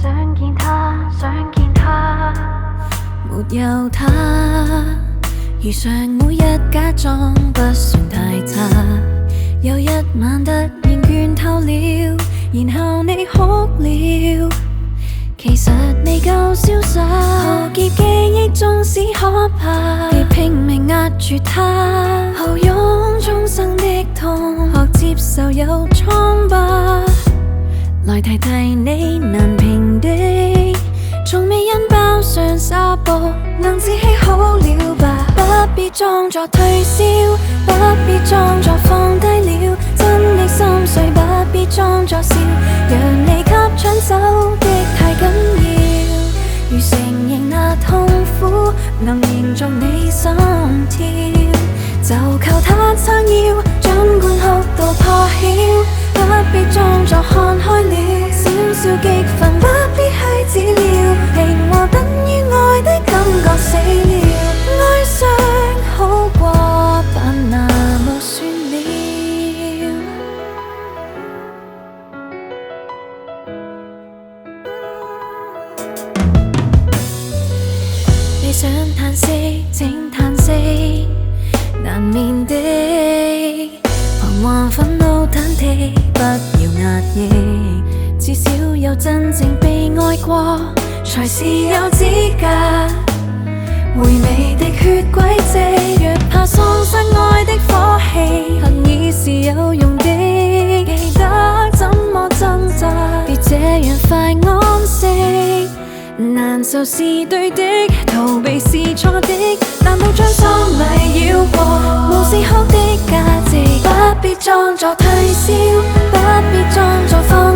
想見他，想見他。 沒有他，如常每日假裝不算太差。有一晚突然倦透了，然後你哭了。其實未夠瀟灑，浩劫記憶縱使可怕，別拼命壓住它，後擁終生的痛，學接受有瘡疤。來提提你難平的，從未因包上紗布，能自欺好了吧？不必裝作退燒，不必裝作放低了，真的心碎不必裝作笑，讓你給搶走的太緊要。如承認那痛苦能延續你心跳，就求他撐腰，儘管哭到破曉，不必裝作看開了，少少激憤不必去治療，平和等於愛的感覺死了，哀傷好過扮那麼算了。你想嘆息，請嘆息，難免的。彷徨憤怒忐忑，不要壓抑，至少有真正被愛過，才是有資格回味的血軌跡。若怕喪失愛的火氣，恨已是有用的，記得怎麼掙扎，別這樣快安息。難受是對的，逃避是錯的，難道將心迷繞過無思考的價值？不必裝作退燒，不必裝作放